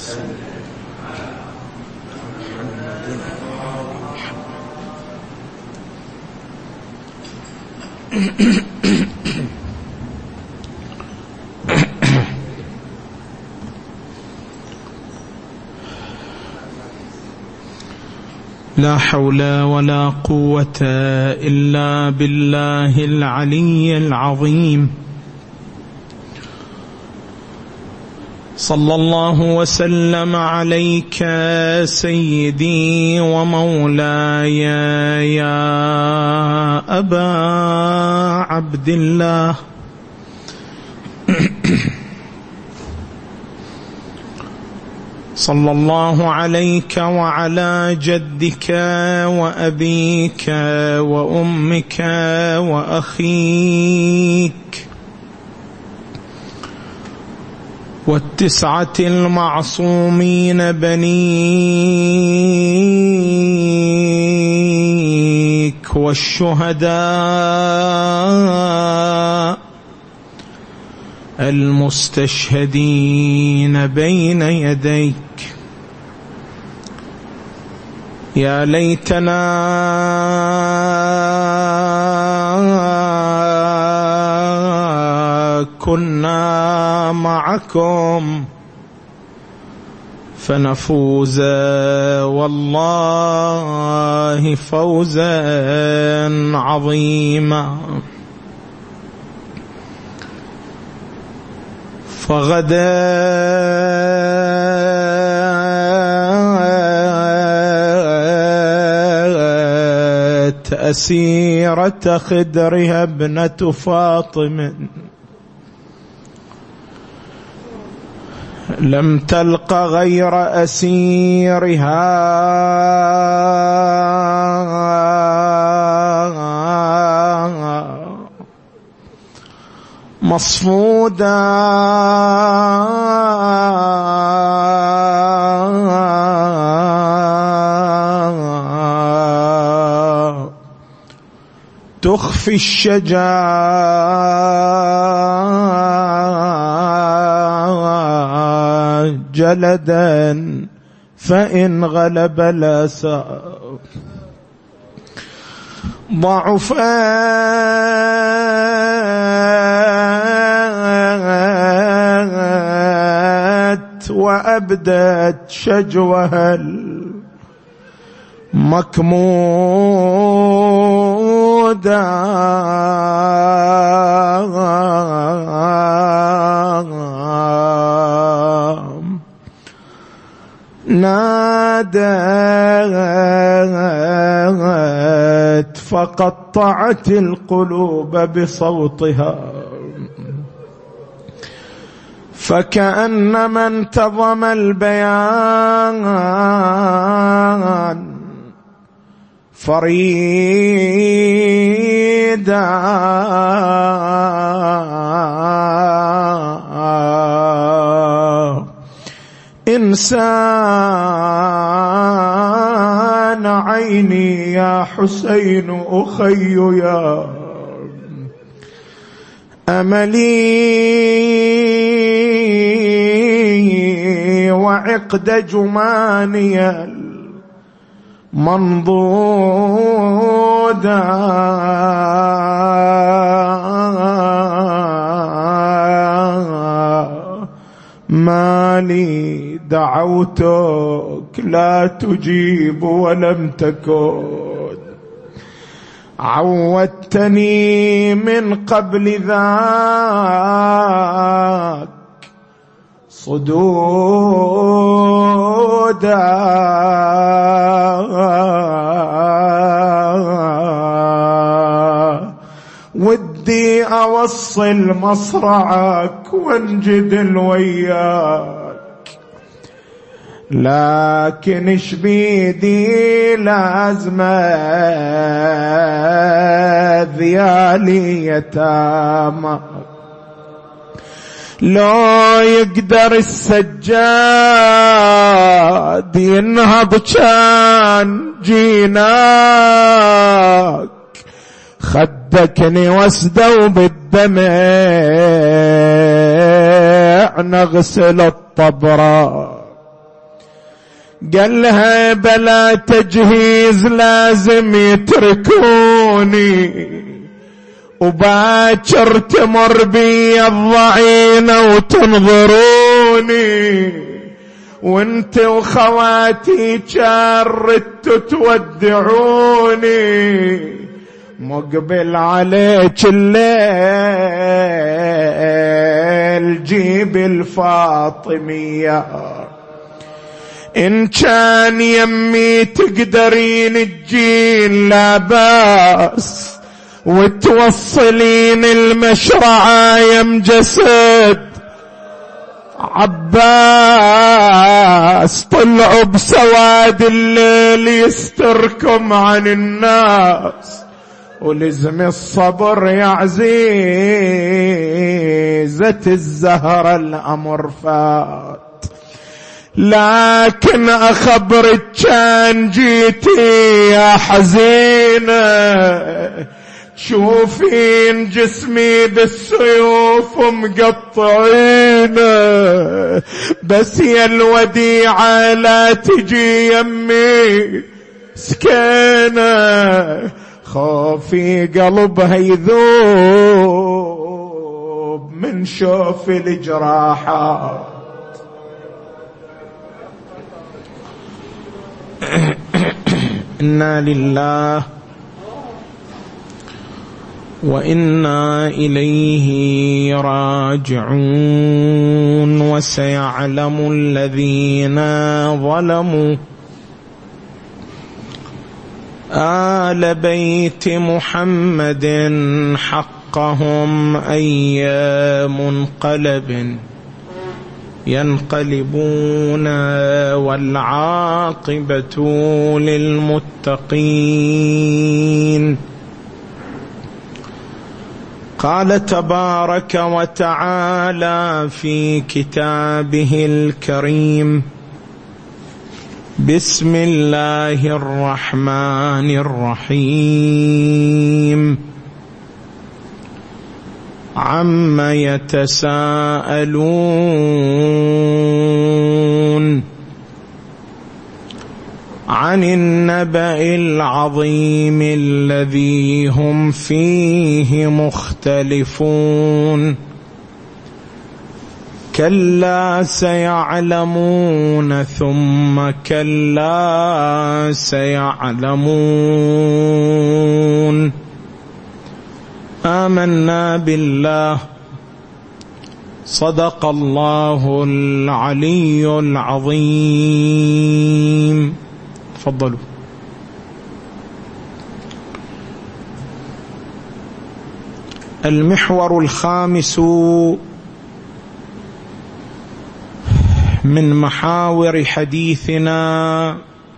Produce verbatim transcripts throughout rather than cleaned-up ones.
لا حول ولا قوة إلا بالله العلي العظيم. صلى الله وسلم عليك سيدي ومولاي يا أبا عبد الله. صلى الله عليك وعلى جدك وأبيك وأمك وأخيك والتسعة المعصومين بنيك والشهداء المستشهدين بين يديك. يا ليتنا كنا معكم فنفوز والله فوزا عظيما. فغدت أسيرة خدرها ابنة فاطم لم تلق غير أسيرها مصفودا تخفي الشجاع جلدا فإن غلب الأسى ضعفت وأبدت شجوها المكمودا نادت فقطعت القلوب بصوتها فكأنما انتظم البيان فريدا إنسان عيني يا حسين أخي يا أملي وعقد جماني المنضودا ما لي دعوتك لا تجيب ولم تكن عودتني من قبل ذاك صدودا ودي أوصل مصرعك وانجدل وياك لكن ايش بيدي لازمة ذيالي يتامى لو يقدر السجاد ينهض كان جيناك خدكني واسدوا بالدمع نغسل الطبرة قال لها بلا تجهيز لازم يتركوني، وباكر تمر بي الضعينة وتنظروني، وانت وخواتي جارت تودعوني، مقبل عليك الليل جيب الفاطمية، إن كان يمي تقدرين تجين لا باس، وتوصلين المشرعة يم جسد عباس، طلعوا بسواد الليل يستركم عن الناس، ولزم الصبر يا عزيزة الزهرة الأمر فات. لكن أخبرك كان جيتي يا حزينة، تشوفين جسمي بالسيوف مقطعينه، بس يا الوديعة لا تجي يمي سكينة، خوفي قلبها يذوب من شوف الجراحات. إنا لله وإنا إليه راجعون. وسيعلم الذين ظلموا آل بيت محمد حقهم أي منقلب ينقلبون، والعاقبة للمتقين. قال تبارك وتعالى في كتابه الكريم: بسم الله الرحمن الرحيم. عما يتساءلون عن النبأ العظيم الذي هم فيه مختلفون. كلا سيعلمون ثم كلا سيعلمون. آمنا بالله. صدق الله العلي العظيم. تفضلوا. المحور الخامس من محاور حديثنا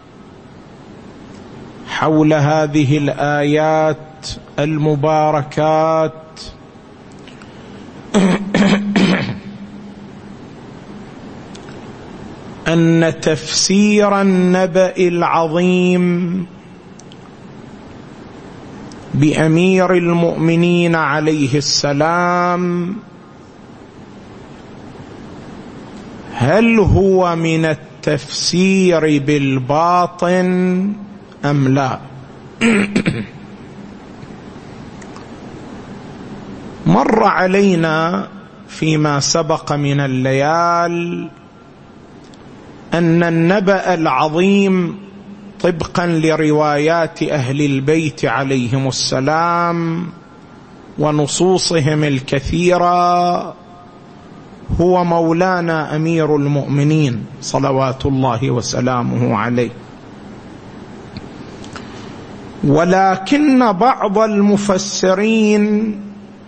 حول هذه الآيات المباركات أن تفسير النبأ العظيم بأمير المؤمنين عليه السلام هل هو من التفسير بالباطن أم لا؟ مر علينا فيما سبق من الليال أن النبأ العظيم طبقا لروايات أهل البيت عليهم السلام ونصوصهم الكثيرة هو مولانا أمير المؤمنين صلوات الله وسلامه عليه. ولكن بعض المفسرين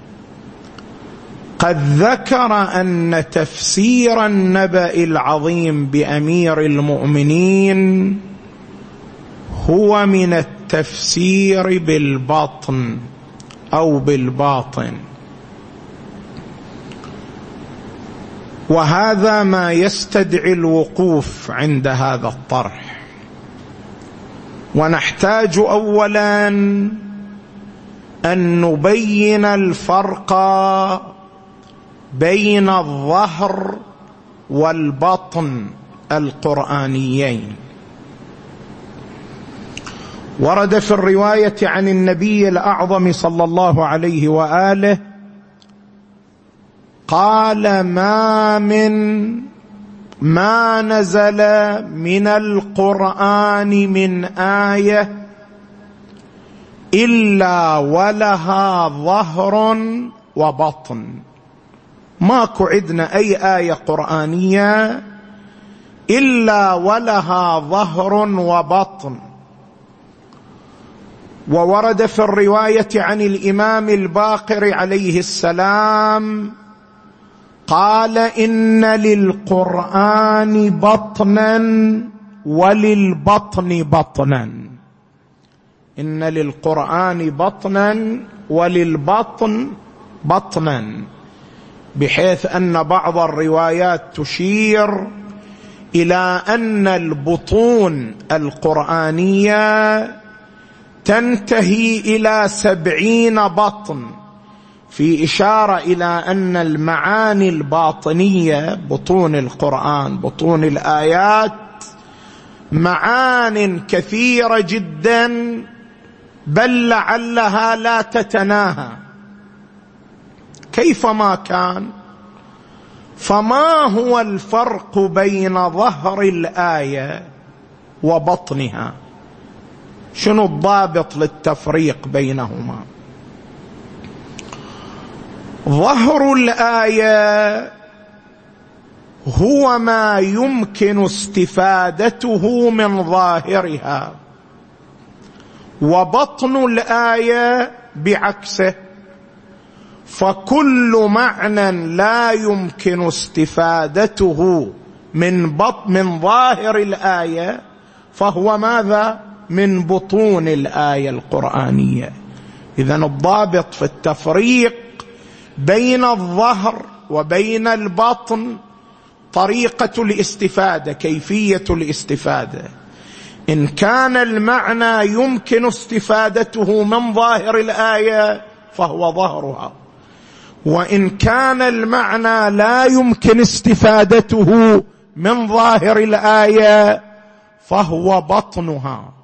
قد ذكر أن تفسير النبأ العظيم بأمير المؤمنين هو من التفسير بالباطن أو بالباطن، وهذا ما يستدعي الوقوف عند هذا الطرح. ونحتاج أولا أن نبين الفرق بين الظهر والبطن القرآنيين. ورد في الرواية عن النبي الأعظم صلى الله عليه وآله قال: ما من ما نزل من القرآن من آية إلا ولها ظهر وبطن. ماكو عندنا أي آية قرآنية إلا ولها ظهر وبطن. وورد في الرواية عن الإمام الباقر عليه السلام قال: إن للقرآن بطنا وللبطن بطنا. إن للقرآن بطنا وللبطن بطنا، بحيث أن بعض الروايات تشير إلى أن البطون القرآنية تنتهي إلى سبعين بطن، في إشارة إلى أن المعاني الباطنية، بطون القرآن، بطون الآيات، معان كثيرة جدا، بل لعلها لا تتناهى. كيفما كان، فما هو الفرق بين ظهر الآية وبطنها؟ شنو الضابط للتفريق بينهما؟ ظهر الآية هو ما يمكن استفادته من ظاهرها، وبطن الآية بعكسه. فكل معنى لا يمكن استفادته من بطن من ظاهر الآية فهو ماذا؟ من بطون الآية القرآنية. إذن الضابط في التفريق بين الظهر وبين البطن طريقة الاستفادة، كيفية الاستفادة. إن كان المعنى يمكن استفادته من ظاهر الآية فهو ظهرها، وإن كان المعنى لا يمكن استفادته من ظاهر الآية فهو بطنها.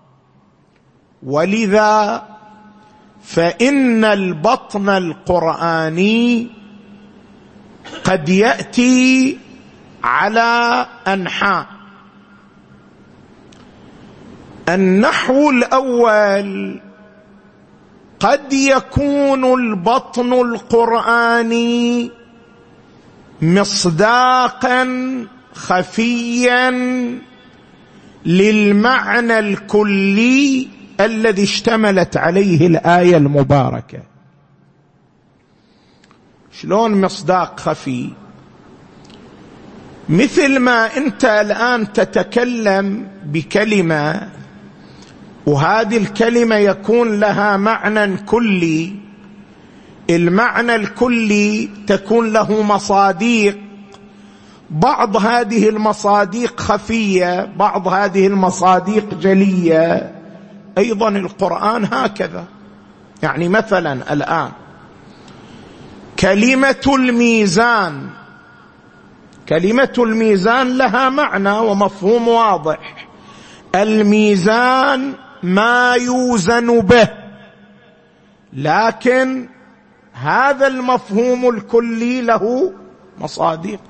ولذا فإن البطن القرآني قد يأتي على أنحاء. النحو الأول: قد يكون البطن القرآني مصداقا خفيا للمعنى الكلي الذي اشتملت عليه الآية المباركة. شلون مصداق خفي؟ مثل ما أنت الآن تتكلم بكلمة، وهذه الكلمة يكون لها معنى كلي، المعنى الكلي تكون له مصاديق، بعض هذه المصاديق خفية، بعض هذه المصاديق جلية. أيضا القرآن هكذا. يعني مثلا الآن كلمة الميزان، كلمة الميزان لها معنى ومفهوم واضح. الميزان ما يوزن به، لكن هذا المفهوم الكلي له مصادق.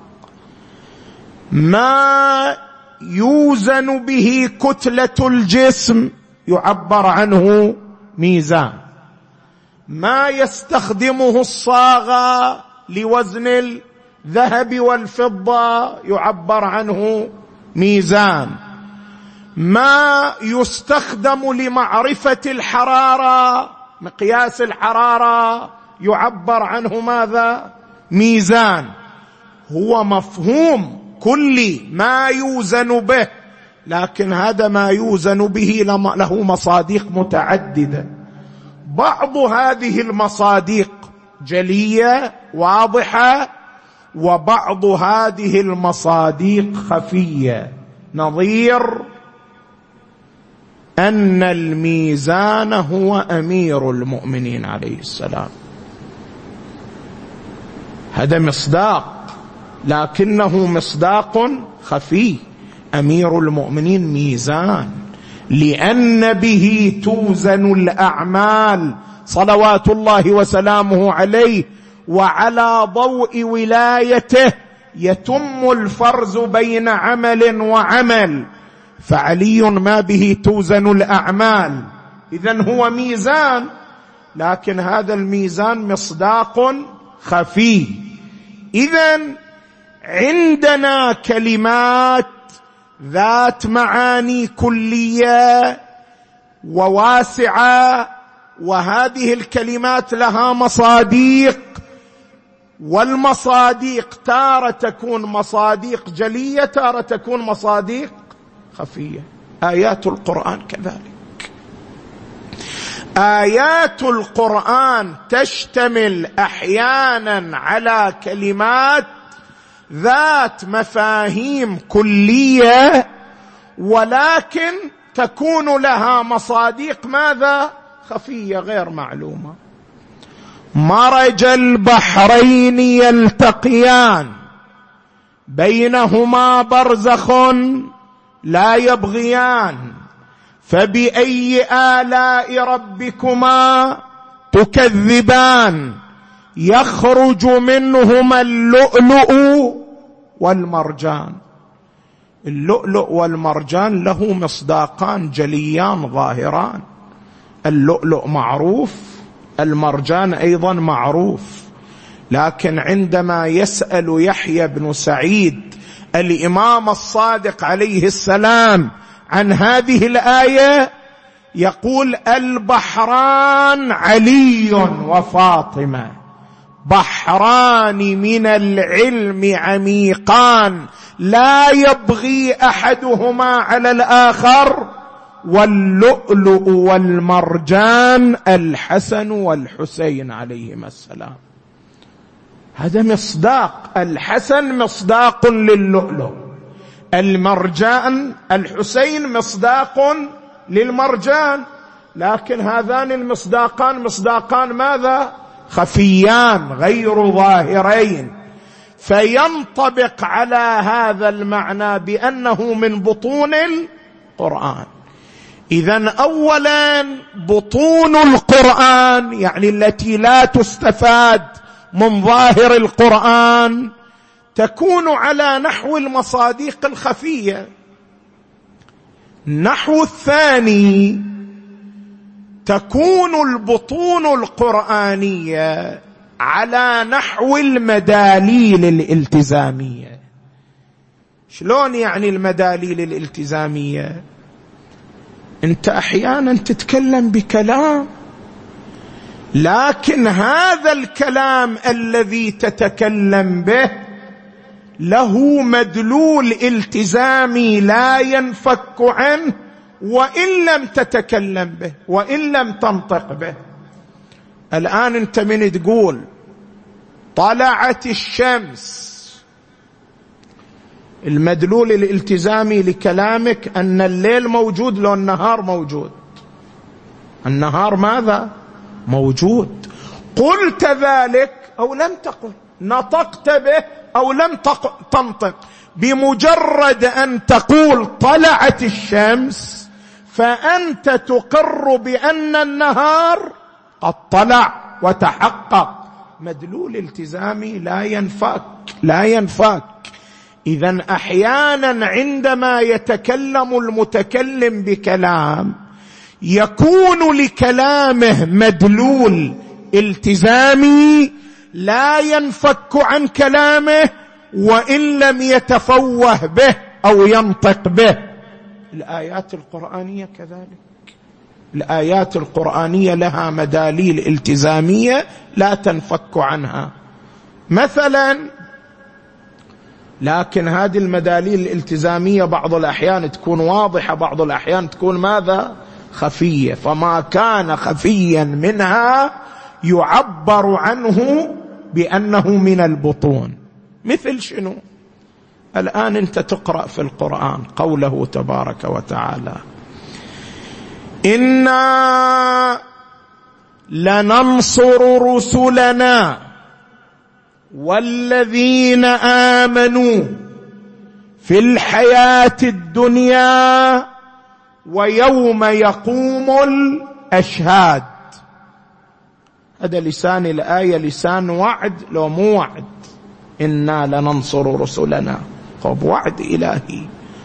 ما يوزن به كتلة الجسم يعبر عنه ميزان. ما يستخدمه الصاغة لوزن الذهب والفضة يعبر عنه ميزان. ما يستخدم لمعرفة الحرارة، مقياس الحرارة، يعبر عنه ماذا؟ ميزان. هو مفهوم كلي ما يوزن به، لكن هذا ما يوزن به له مصادق متعددة. بعض هذه المصادق جلية واضحة، وبعض هذه المصادق خفية، نظير أن الميزان هو أمير المؤمنين عليه السلام. هذا مصداق، لكنه مصداق خفي. أمير المؤمنين ميزان، لأن به توزن الأعمال صلوات الله وسلامه عليه، وعلى ضوء ولايته يتم الفرز بين عمل وعمل، فعلي ما به توزن الأعمال، إذن هو ميزان، لكن هذا الميزان مصداق خفي. إذن عندنا كلمات ذات معاني كلية وواسعة، وهذه الكلمات لها مصاديق، والمصاديق تارة تكون مصاديق جلية، تارة تكون مصاديق خفية. آيات القرآن كذلك، آيات القرآن تشتمل أحيانا على كلمات ذات مفاهيم كلية، ولكن تكون لها مصاديق ماذا؟ خفية غير معلومة. مرج البحرين يلتقيان بينهما برزخ لا يبغيان فبأي آلاء ربكما تكذبان يخرج منهما اللؤلؤ والمرجان. اللؤلؤ والمرجان له مصداقان جليان ظاهران، اللؤلؤ معروف، المرجان أيضا معروف، لكن عندما يسأل يحيى بن سعيد الإمام الصادق عليه السلام عن هذه الآية يقول: البحران علي وفاطمة، بحران من العلم عميقان لا يبغي أحدهما على الآخر، واللؤلؤ والمرجان الحسن والحسين عليهما السلام. هذا مصداق، الحسن مصداق للؤلؤ، المرجان الحسين مصداق للمرجان، لكن هذان المصداقان مصداقان ماذا؟ خفيان غير ظاهرين، فينطبق على هذا المعنى بأنه من بطون القرآن. إذن أولا بطون القرآن يعني التي لا تستفاد من ظاهر القرآن تكون على نحو المصاديق الخفية. النحو الثاني تكون البطون القرآنية على نحو المداليل الالتزامية. شلون يعني المداليل الالتزامية؟ انت احيانا تتكلم بكلام، لكن هذا الكلام الذي تتكلم به له مدلول التزامي لا ينفك عنه وإن لم تتكلم به وإن لم تنطق به. الآن انت من تقول طلعت الشمس، المدلول الالتزامي لكلامك أن الليل موجود لو النهار موجود. النهار ماذا؟ موجود. قلت ذلك أو لم تقل، نطقت به أو لم تنطق، بمجرد أن تقول طلعت الشمس فأنت تقر بأن النهار قد طلع وتحقق. مدلول التزامي لا ينفك لا ينفك. إذن أحيانا عندما يتكلم المتكلم بكلام يكون لكلامه مدلول التزامي لا ينفك عن كلامه وإن لم يتفوه به أو ينطق به. الآيات القرآنية كذلك، الآيات القرآنية لها مداليل التزامية لا تنفك عنها مثلا، لكن هذه المداليل الالتزامية بعض الأحيان تكون واضحة، بعض الأحيان تكون ماذا؟ خفية. فما كان خفيا منها يعبر عنه بأنه من البطون. مثل شنو؟ الآن أنت تقرأ في القرآن قوله تبارك وتعالى: إنا لننصر رسلنا والذين آمنوا في الحياة الدنيا ويوم يقوم الأشهاد. هذا لسان الآية لسان وعد لو مو وعد. إنا لننصر رسلنا، طب وعد إلهي،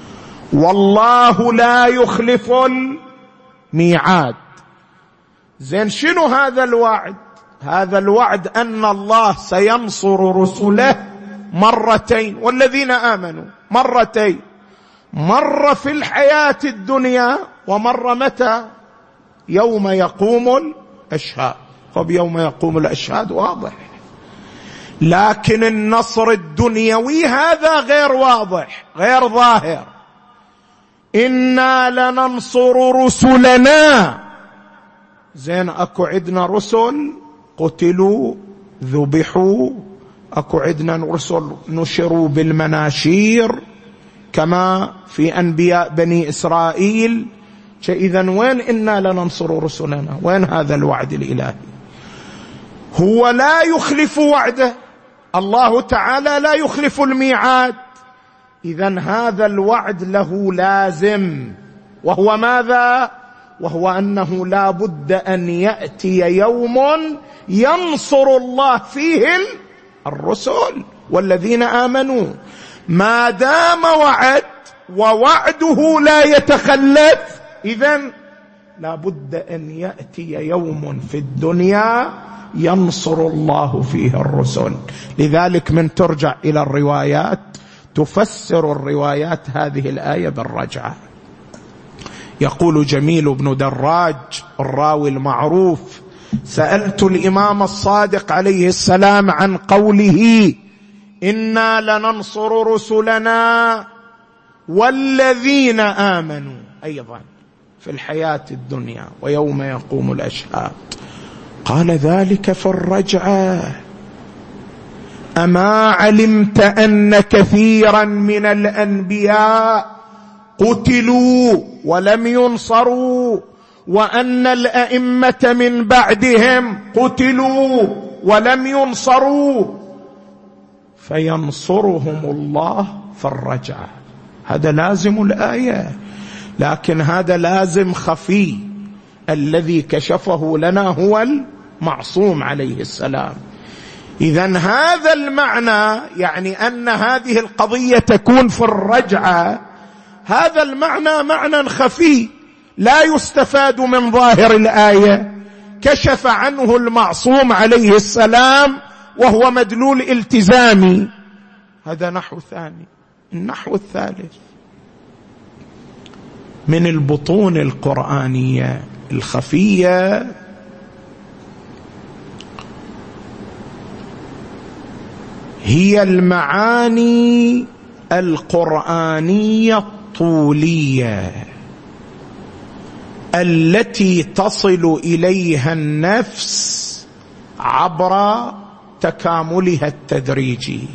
والله لا يخلف الميعاد. زين شنو هذا الوعد؟ هذا الوعد أن الله سينصر رسله مرتين، والذين آمنوا مرتين، مرة في الحياة الدنيا ومرة متى؟ يوم يقوم الأشهاد. طب يوم يقوم الأشهاد واضح، لكن النصر الدنيوي هذا غير واضح غير ظاهر. إنا لننصر رسلنا، زين أكو عدنا رسل قتلوا ذبحوا، أكو عدنا رسل نشروا بالمناشير كما في أنبياء بني إسرائيل. إذن وين إنا لننصر رسلنا؟ وين هذا الوعد الإلهي؟ هو لا يخلف وعده، الله تعالى لا يخلف الميعاد. إذن هذا الوعد له لازم، وهو ماذا؟ وهو أنه لا بد أن يأتي يوم ينصر الله فيه الرسل والذين آمنوا. ما دام وعد ووعده لا يتخلف، إذن لا بد أن يأتي يوم في الدنيا ينصر الله فيه الرسل. لذلك من ترجع إلى الروايات تفسر الروايات هذه الآية بالرجعة. يقول جميل بن دراج الراوي المعروف: سألت الإمام الصادق عليه السلام عن قوله إنا لننصر رسلنا والذين آمنوا أيضا في الحياة الدنيا ويوم يقوم الأشهاد. قال: ذلك في الرجعة. أما علمت أن كثيرا من الأنبياء قتلوا ولم ينصروا، وأن الأئمة من بعدهم قتلوا ولم ينصروا، فينصرهم الله في الرجعة. هذا لازم الآية، لكن هذا لازم خفي. الذي كشفه لنا هو المعصوم عليه السلام. إذن هذا المعنى، يعني أن هذه القضية تكون في الرجعة، هذا المعنى معنى خفي لا يستفاد من ظاهر الآية، كشف عنه المعصوم عليه السلام وهو مدلول التزامي. هذا نحو ثاني. النحو الثالث من البطون القرآنية الخفية هي المعاني القرآنية الطولية التي تصل إليها النفس عبر تكاملها التدريجي.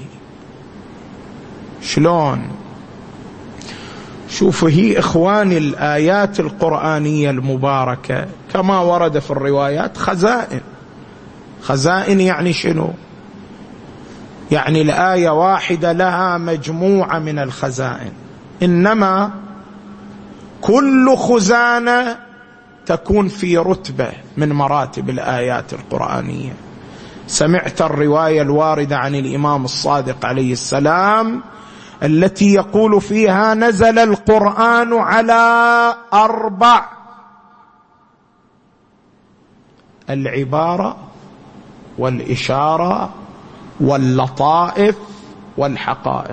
شلون؟ شوفوا، هي إخواني الآيات القرآنية المباركة كما ورد في الروايات خزائن. خزائن يعني شنو؟ يعني الآية واحدة لها مجموعة من الخزائن، إنما كل خزانة تكون في رتبة من مراتب الآيات القرآنية. سمعت الرواية الواردة عن الإمام الصادق عليه السلام التي يقول فيها: نزل القرآن على أربع: العبارة والإشارة واللطائف والحقائق.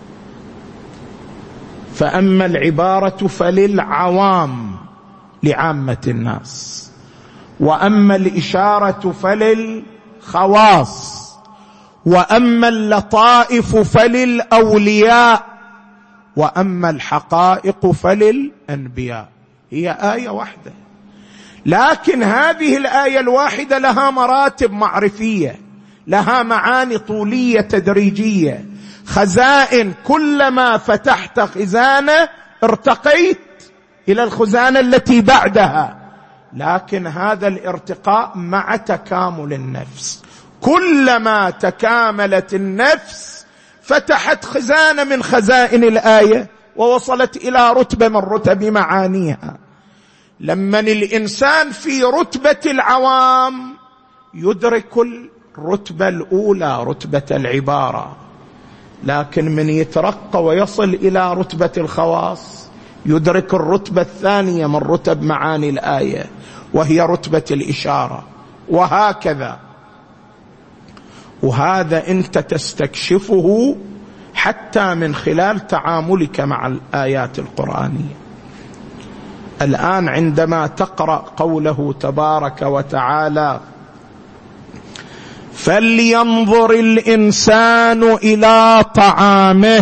فأما العبارة فللعوام لعامة الناس، وأما الإشارة فللخواص، وأما اللطائف فللأولياء، وأما الحقائق فللأنبياء. هي آية واحدة، لكن هذه الآية الواحدة لها مراتب معرفية، لها معاني طولية تدريجية، خزائن. كلما فتحت خزانة ارتقيت إلى الخزانة التي بعدها، لكن هذا الارتقاء مع تكامل النفس. كلما تكاملت النفس فتحت خزانة من خزائن الآية ووصلت إلى رتبة من رتب معانيها. لما الإنسان في رتبة العوام يدرك الرتبة الأولى رتبة العبارة، لكن من يترقى ويصل إلى رتبة الخواص يدرك الرتبة الثانية من رتب معاني الآية وهي رتبة الإشارة، وهكذا. وهذا أنت تستكشفه حتى من خلال تعاملك مع الآيات القرآنية. الآن عندما تقرأ قوله تبارك وتعالى فلينظر الإنسان إلى طعامه،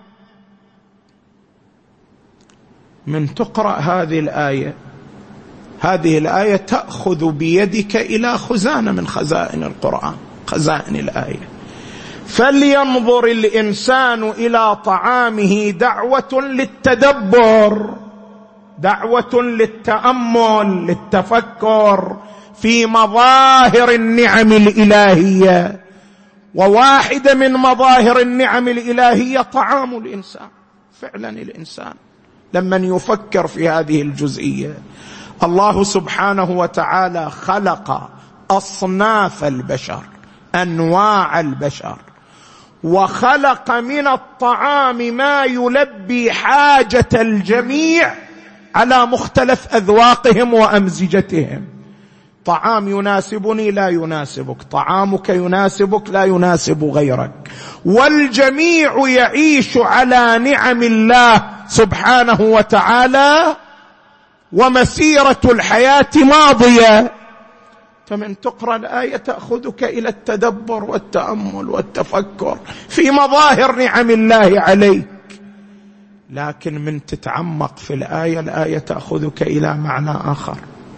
من تقرأ هذه الآية، هذه الآية تأخذ بيدك إلى خزانة من خزائن القرآن، خزائن الآية. فلينظر الإنسان إلى طعامه دعوة للتدبر، دعوة للتأمل، للتفكر في مظاهر النعم الإلهية. وواحدة من مظاهر النعم الإلهية طعام الإنسان. فعلا الإنسان لمن يفكر في هذه الجزئية، الله سبحانه وتعالى خلق أصناف البشر، أنواع البشر، وخلق من الطعام ما يلبي حاجة الجميع على مختلف أذواقهم وأمزجتهم. طعام يناسبني لا يناسبك، طعامك يناسبك لا يناسب غيرك، والجميع يعيش على نعم الله سبحانه وتعالى، ومسيرة الحياة ماضية. فمن تقرأ الآية تأخذك إلى التدبر والتأمل والتفكر في مظاهر نعم الله عليك. لكن من تتعمق في الآية، الآية تأخذك إلى معنى آخر.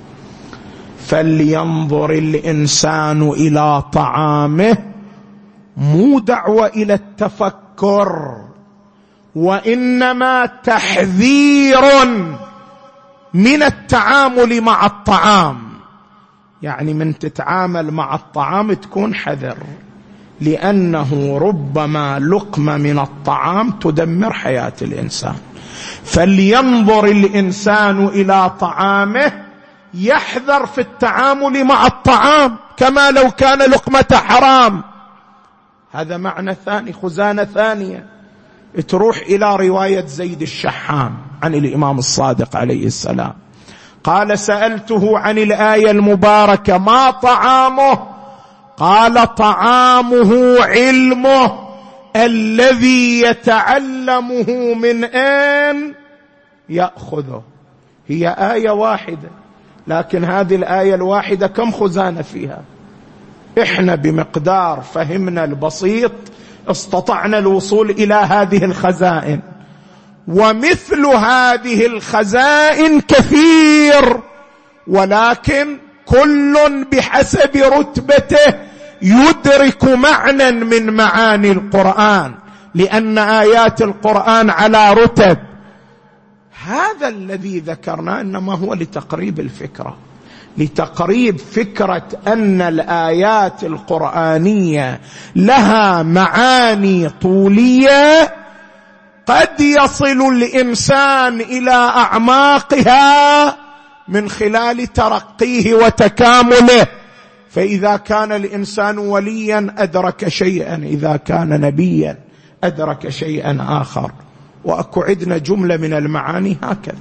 فلينظر الإنسان إلى طعامه، مو دعوة إلى التفكر، وإنما تحذير من التعامل مع الطعام. يعني من تتعامل مع الطعام تكون حذر، لأنه ربما لقمة من الطعام تدمر حياة الإنسان. فلينظر الإنسان إلى طعامه، يحذر في التعامل مع الطعام كما لو كان لقمة حرام. هذا معنى ثاني، خزانة ثانية تروح إلى رواية زيد الشحام عن الإمام الصادق عليه السلام، قال سألته عن الآية المباركة ما طعامه؟ قال طعامه علمه الذي يتعلمه من أين يأخذه. هي آية واحدة، لكن هذه الآية الواحدة كم خزانة فيها؟ إحنا بمقدار فهمنا البسيط استطعنا الوصول إلى هذه الخزائن، ومثل هذه الخزائن كثير، ولكن كل بحسب رتبته يدرك معنى من معاني القرآن، لأن آيات القرآن على رتب. هذا الذي ذكرناه إنما هو لتقريب الفكرة، لتقريب فكرة أن الآيات القرآنية لها معاني طولية قد يصل الإنسان إلى أعماقها من خلال ترقيه وتكامله. فإذا كان الإنسان وليا أدرك شيئا، إذا كان نبيا أدرك شيئا آخر. وأكعدنا جملة من المعاني هكذا: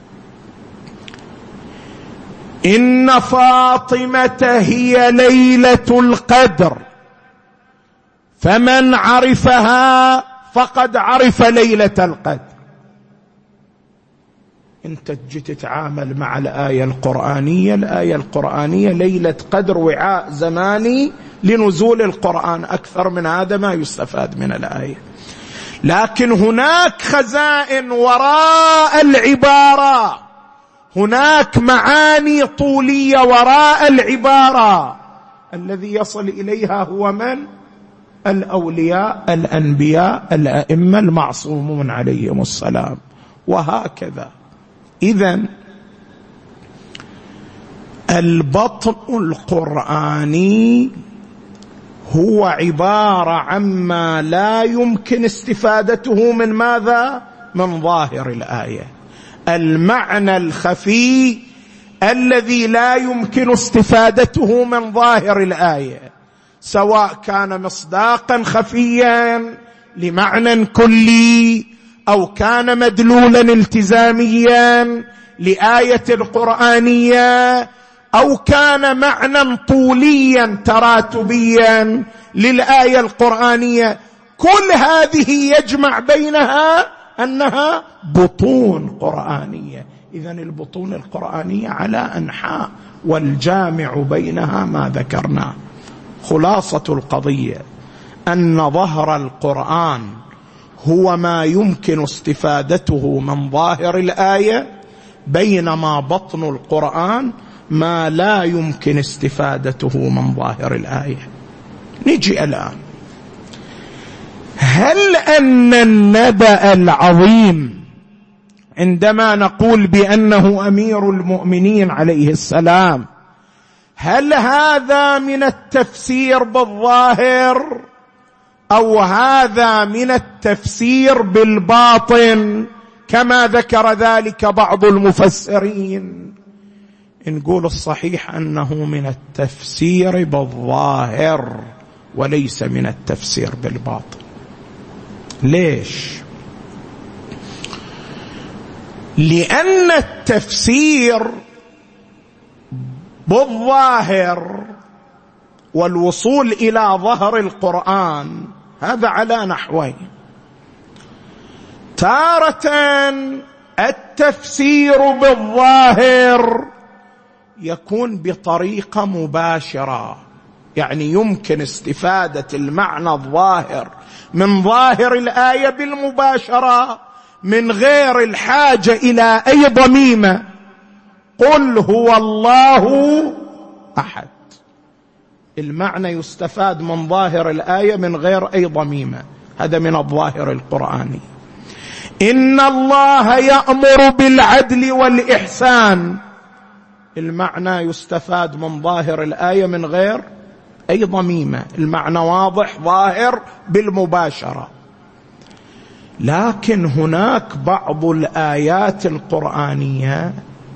إن فاطمة هي ليلة القدر، فمن عرفها فقد عرف ليلة القدر. انت تجي تتعامل مع الآية القرآنية، الآية القرآنية ليلة قدر وعاء زماني لنزول القرآن، أكثر من هذا ما يستفاد من الآية. لكن هناك خزائن وراء العبارة، هناك معاني طولية وراء العبارة، الذي يصل إليها هو من؟ الأولياء، الأنبياء، الأئمة المعصومون عليهم السلام، وهكذا. إذن البطن القرآني هو عبارة عما لا يمكن استفادته من ماذا؟ من ظاهر الآية. المعنى الخفي الذي لا يمكن استفادته من ظاهر الآية، سواء كان مصداقا خفيا لمعنى كلي أو كان مدلولا التزاميا لآية القرآنية أو كان معنى طوليا تراتبيا للآية القرآنية، كل هذه يجمع بينها أنها بطون قرآنية. إذن البطون القرآنية على أنحاء، والجامع بينها ما ذكرناه. خلاصة القضية أن ظهر القرآن هو ما يمكن استفادته من ظاهر الآية، بينما بطن القرآن ما لا يمكن استفادته من ظاهر الآية. نجي الآن، هل أن النبأ العظيم عندما نقول بأنه أمير المؤمنين عليه السلام، هل هذا من التفسير بالظاهر أو هذا من التفسير بالباطن كما ذكر ذلك بعض المفسرين؟ نقول الصحيح أنه من التفسير بالظاهر وليس من التفسير بالباطن. ليش؟ لأن التفسير بالظاهر والوصول إلى ظهر القرآن هذا على نحوين. تارة التفسير بالظاهر يكون بطريقة مباشرة، يعني يمكن استفادة المعنى الظاهر من ظاهر الآية بالمباشرة من غير الحاجة إلى أي ضميمة. قل هو الله أحد، المعنى يستفاد من ظاهر الآية من غير أي ضميمة، هذا من الظاهر القرآني. إن الله يأمر بالعدل والإحسان، المعنى يستفاد من ظاهر الآية من غير أي ضميمة، المعنى واضح ظاهر بالمباشرة. لكن هناك بعض الآيات القرآنية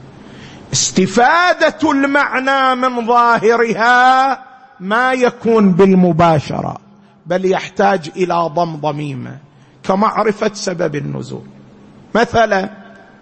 استفادة المعنى من ظاهرها ما يكون بالمباشرة، بل يحتاج إلى ضم ضميمة كمعرفة سبب النزول. مثلا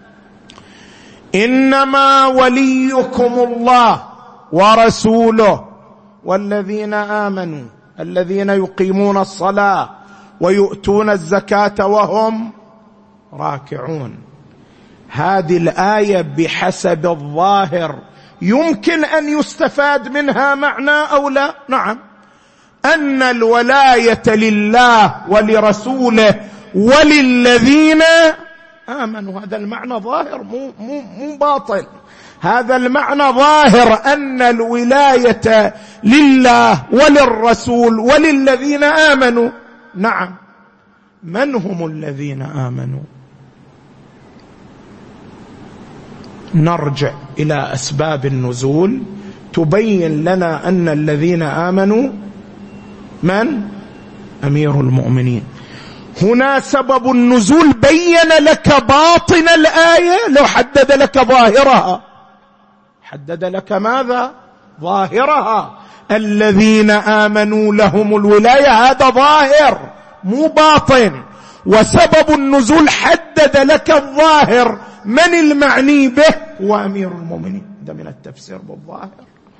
إنما وليكم الله ورسوله والذين آمنوا الذين يقيمون الصلاة ويؤتون الزكاة وهم راكعون. هذه الآية بحسب الظاهر يمكن أن يستفاد منها معنى أو لا؟ نعم، أن الولاية لله ولرسوله وللذين آمنوا، هذا المعنى ظاهر مو, مو, مو باطل، هذا المعنى ظاهر أن الولاية لله وللرسول وللذين آمنوا. نعم، من هم الذين آمنوا؟ نرجع إلى أسباب النزول تبين لنا أن الذين آمنوا من؟ أمير المؤمنين. هنا سبب النزول بين لك باطن الآية، لو حدد لك ظاهرها، حدد لك ماذا؟ ظاهرها. الذين آمنوا لهم الولاية، هذا ظاهر مو باطن. وسبب النزول حدد لك الظاهر، من المعني به؟ هو أمير المؤمنين. ده من التفسير بالظاهر.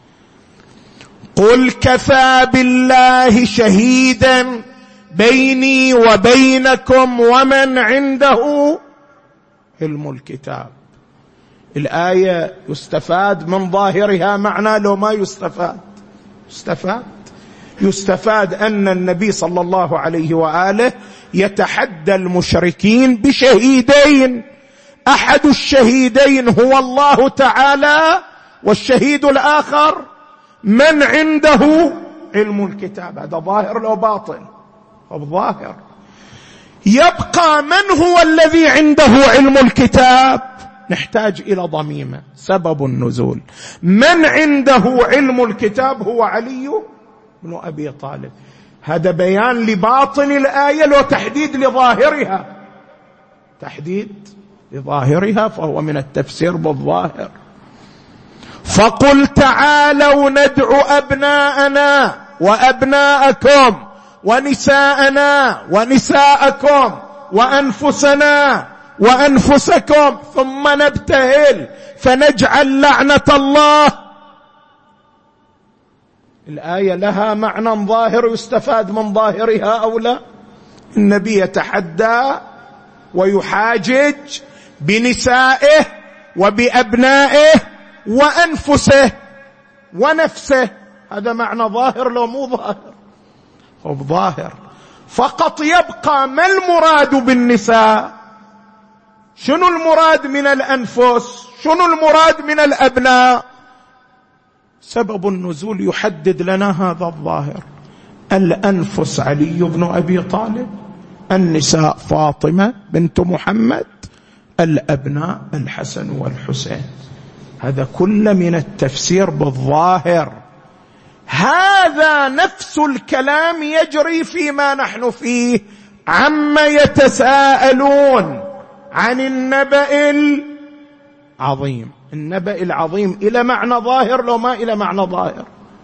قل كفى بالله شهيدا بيني وبينكم ومن عنده علم الكتاب. الآية يستفاد من ظاهرها معنى، لو ما يستفاد يستفاد يستفاد أن النبي صلى الله عليه وآله يتحدى المشركين بشهيدين، أحد الشهيدين هو الله تعالى، والشهيد الآخر من عنده علم الكتاب. هذا ظاهر لو باطن؟ الظاهر. يبقى من هو الذي عنده علم الكتاب؟ نحتاج إلى ضميمة، سبب النزول. من عنده علم الكتاب هو علي بن أبي طالب. هذا بيان لباطن الآية لو تحديد لظاهرها، تحديد لظاهرها، فهو من التفسير بالظاهر. فقل تعالوا ندعو أبناءنا وأبناءكم ونساءنا ونساءكم وأنفسنا وأنفسكم ثم نبتهل فنجعل لعنة الله. الآية لها معنى ظاهر يستفاد من ظاهرها أو لا؟ النبي يتحدى ويحاجج بنسائه وبأبنائه وأنفسه ونفسه، هذا معنى ظاهر لو مو ظاهر؟ هو ظاهر فقط. يبقى ما المراد بالنساء؟ شنو المراد من الأنفس؟ شنو المراد من الأبناء؟ سبب النزول يحدد لنا هذا الظاهر. الأنفس علي بن أبي طالب، النساء فاطمة بنت محمد، الأبناء الحسن والحسين. هذا كله من التفسير بالظاهر. هذا نفس الكلام يجري فيما نحن فيه. عما يتساءلون عن النبأ العظيم. النبأ العظيم إلى معنى ظاهر لو ما إلى معنى ظاهر؟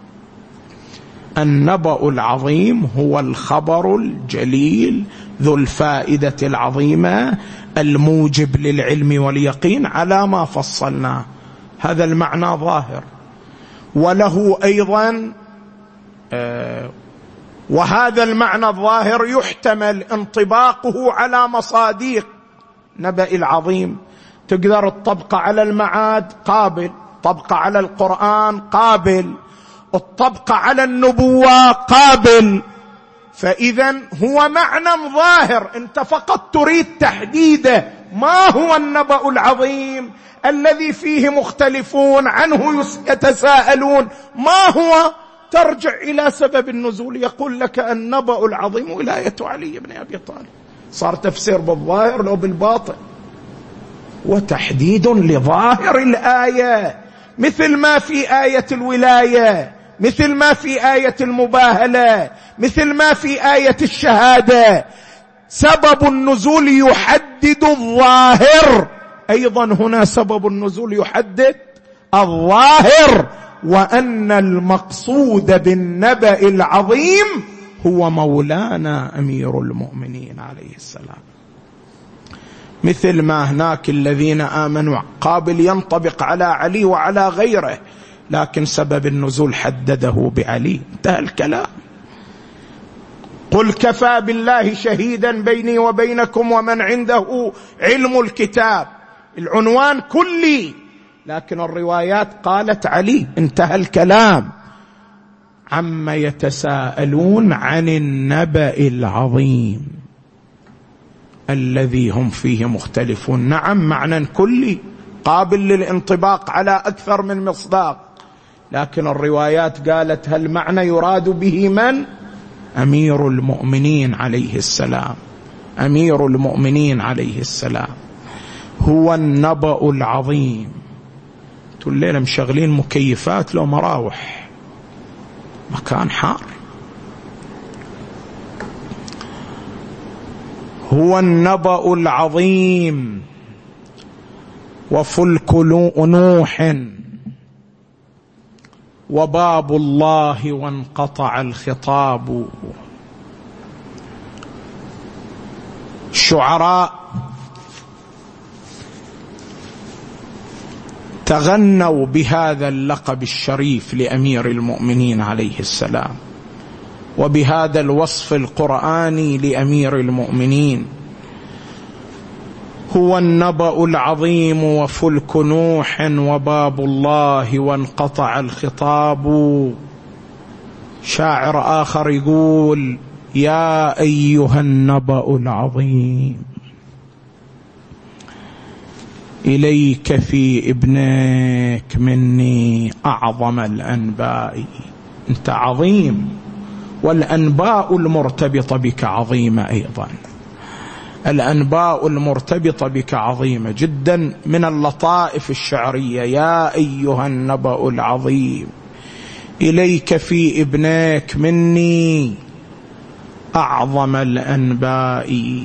النبأ العظيم هو الخبر الجليل ذو الفائدة العظيمة الموجب للعلم واليقين على ما فصلناه. هذا المعنى ظاهر. وله أيضا آه وهذا المعنى الظاهر يحتمل انطباقه على مصادق نبأ العظيم. تقدر الطبق على المعاد قابل، طبق على القرآن قابل، الطبق على النبوة قابل. فإذا هو معنى ظاهر، انت فقط تريد تحديده. ما هو النبأ العظيم الذي فيه مختلفون عنه يتساءلون؟ ما هو؟ ترجع إلى سبب النزول، يقول لك النبأ العظيم ولاية علي بن أبي طالب. صار تفسير بالظاهر لو بالباطن، وتحديد لظاهر الآية، مثل ما في آية الولاية، مثل ما في آية المباهلة، مثل ما في آية الشهادة. سبب النزول يحدد الظاهر، أيضا هنا سبب النزول يحدد الظاهر، وأن المقصود بالنبأ العظيم هو مولانا أمير المؤمنين عليه السلام. مثل ما هناك الذين آمنوا قابل ينطبق على علي وعلى غيره، لكن سبب النزول حدده بعلي، انتهى الكلام. قل كفى بالله شهيدا بيني وبينكم ومن عنده علم الكتاب. العنوان كلي، لكن الروايات قالت علي، انتهى الكلام. عما يتساءلون عن النبأ العظيم الذي هم فيه مختلفون. نعم، معنى كلي قابل للانطباق على أكثر من مصداق، لكن الروايات قالت هل معنى يراد به من؟ أمير المؤمنين عليه السلام. أمير المؤمنين عليه السلام هو النبأ العظيم. تقول ليلة مشغلين مكيفات لو مراوح، مكان حار. هو النبأ العظيم وفلك نوح وباب الله وانقطع الخطاب. الشعراء تغنوا بهذا اللقب الشريف لأمير المؤمنين عليه السلام، وبهذا الوصف القرآني لأمير المؤمنين. هو النبأ العظيم وفلك نوح وباب الله وانقطع الخطاب. شاعر آخر يقول يا أيها النبأ العظيم إليك في ابنك مني أعظم الأنباء. أنت عظيم، والأنباء المرتبطة بك عظيمة أيضا. الأنباء المرتبطة بك عظيمة جدا. من اللطائف الشعرية يا أيها النبأ العظيم إليك في ابنك مني أعظم الأنباء.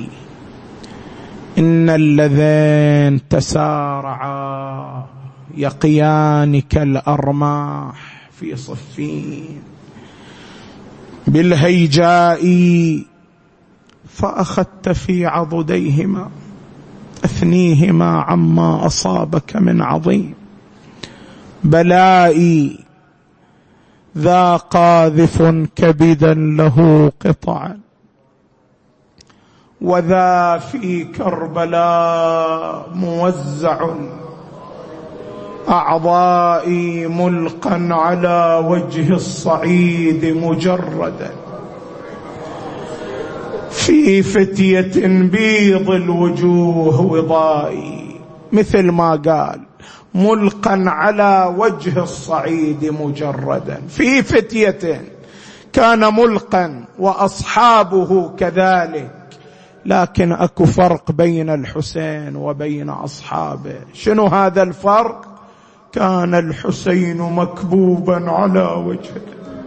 إن اللذين تسارعا يقيان كالأرماح في صفين بالهيجاء، فأخذت في عضديهما أثنيهما عما أصابك من عظيم بلائي. ذا قاذف كبدا له قطعا، وذا في كربلاء موزع أعضائي ملقا على وجه الصعيد مجردا، في فتية بيض الوجوه وضائي. مثل ما قال ملقا على وجه الصعيد مجردا، في فتية كان ملقا وأصحابه كذلك، لكن أكو فرق بين الحسين وبين أصحابه. شنو هذا الفرق؟ كان الحسين مكبوبا على وجهه.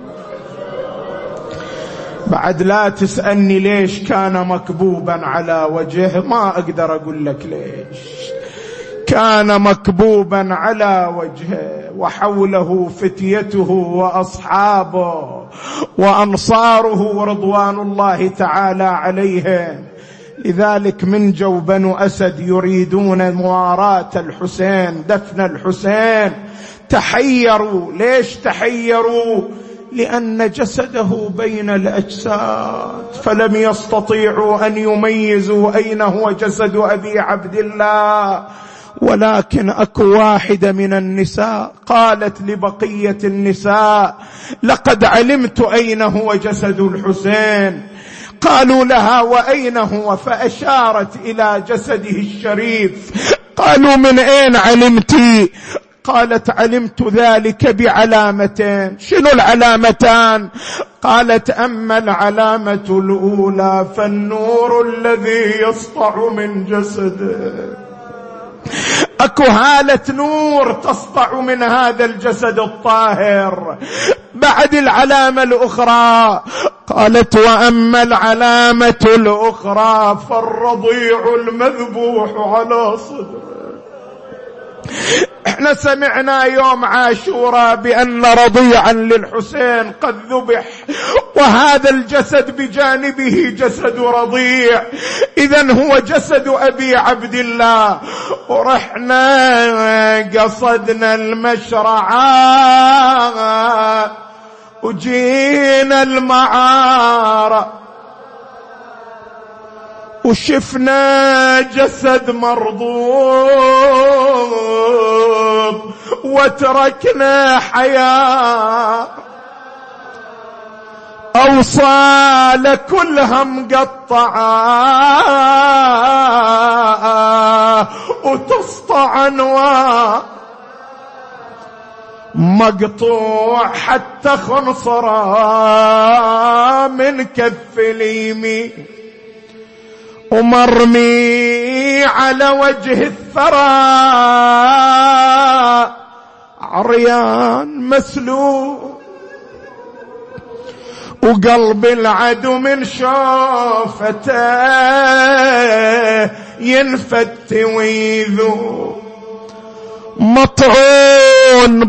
بعد لا تسألني ليش كان مكبوبا على وجهه، ما أقدر أقول لك ليش. كان مكبوبا على وجهه وحوله فتيته وأصحابه وأنصاره رضوان الله تعالى عليهم. لذلك من جو بنو أسد يريدون مواراة الحسين، دفن الحسين، تحيروا. ليش تحيروا؟ لأن جسده بين الأجساد، فلم يستطيعوا أن يميزوا أين هو جسد أبي عبد الله. ولكن أكو واحدة من النساء قالت لبقية النساء: لقد علمت أين هو جسد الحسين. قالوا لها: وأين هو؟ فأشارت إلى جسده الشريف. قالوا: من أين علمتي؟ قالت: علمت ذلك بعلامتين. شنو العلامتان؟ قالت: أما العلامة الأولى فالنور الذي يسطع من جسده، أكو هالة نور تسطع من هذا الجسد الطاهر. بعد العلامة الأخرى قالت: وأما العلامة الأخرى فالرضيع المذبوح على صدره. احنا سمعنا يوم عاشوراء بأن رضيعا للحسين قد ذبح، وهذا الجسد بجانبه جسد رضيع، إذن هو جسد أبي عبد الله. ورحنا قصدنا المشرعة وجينا المعارة وشفنا جسد مرضوب وتركنا حياة. أوصال كلها مقطعة وتسطع أنواع، مقطوع حتى خنصرة من كف اليمين، ومرمي على وجه الثرى عريان مسلوب، وقلب العدو من شوفته ينفت ويذوب، مطعون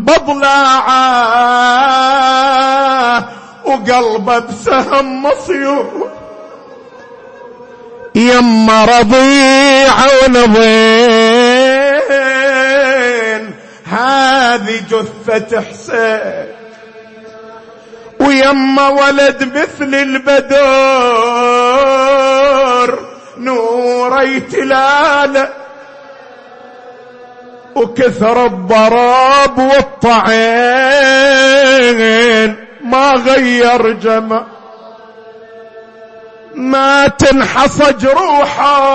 بضلاعه وقلبه بسهم مصيوب. يما رضيع ونظين هذه جثة حسين، ويما ولد مثل البدر نوري تلاله، وكثر الضرب والطعين ما غير جمع، ما تنحصج روحه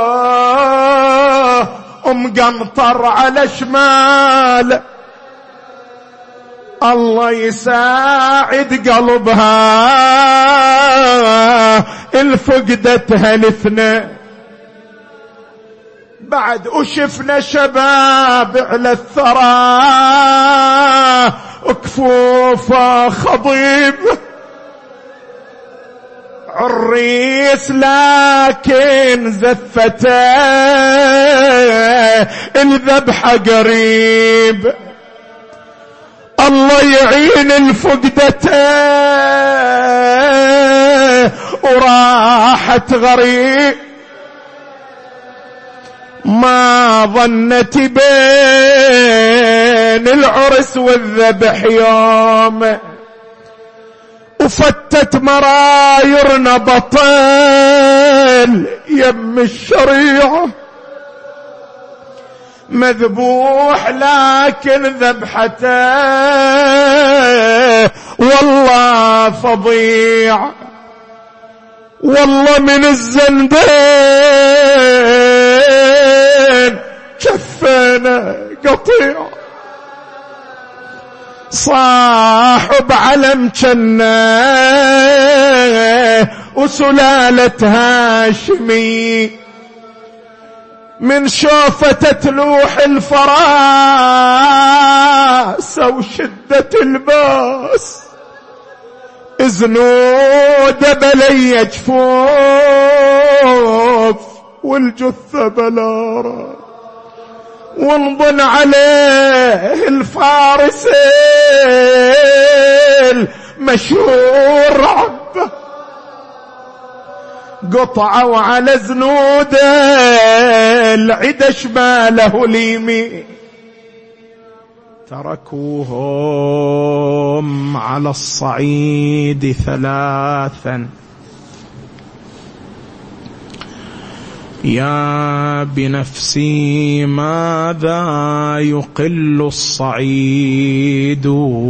ومقنطر على شمال. الله يساعد قلبها الفقدتها الاثنين. بعد وشفنا شباب على الثرى كفوفه خضيب عريس لكن زفته الذبحة قريب. الله يعين الفقدته وراحت غريب. ما ظنت بين العرس والذبح يوم وفتت مرايرنا بطل يم الشريعة مذبوح لكن ذبحته والله فظيع. والله من الزندين شفنا قطيع صاحب علم جنة وسلالة هاشمي من شوفة تلوح الفراس وشدة الباس زنود بلي جفوف والجثة بلارة وانضن عليه الفارس المشهور عبه قطعوا على زنود العدا شماله اليمين تركوهم على الصعيد ثلاثا يا بنفسي ماذا يقل الصعيد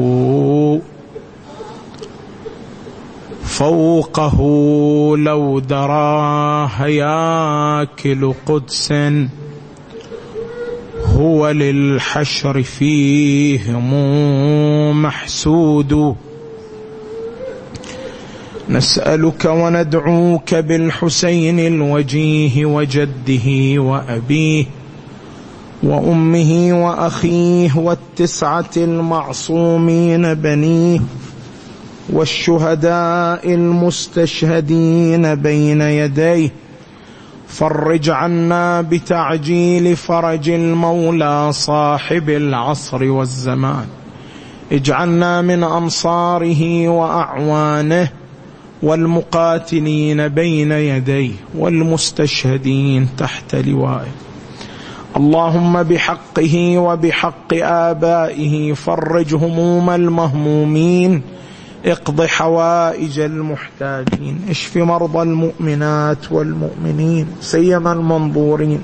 فوقه لو دراه ياكل قدس هو للحشر فيهم محسود. نسألك وندعوك بالحسين الوجيه وجده وأبيه وأمه وأخيه والتسعة المعصومين بنيه والشهداء المستشهدين بين يديه فرج عنا بتعجيل فرج المولى صاحب العصر والزمان. اجعلنا من أنصاره وأعوانه والمقاتلين بين يديه والمستشهدين تحت لوائه. اللهم بحقه وبحق آبائه فرج هموم المهمومين اقض حوائج المحتاجين اشف مرضى المؤمنات والمؤمنين سيما المنظورين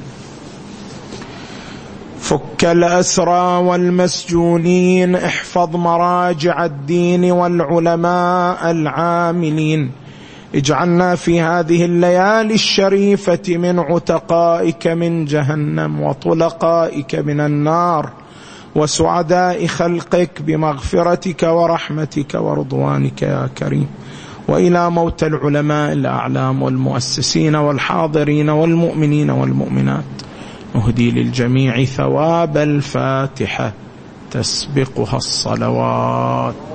فك الأسرى والمسجونين احفظ مراجع الدين والعلماء العاملين. اجعلنا في هذه الليالي الشريفة من عتقائك من جهنم وطلقائك من النار وسعداء خلقك بمغفرتك ورحمتك ورضوانك يا كريم. وإلى موت العلماء الأعلام والمؤسسين والحاضرين والمؤمنين والمؤمنات نهدي للجميع ثواب الفاتحة تسبقها الصلوات.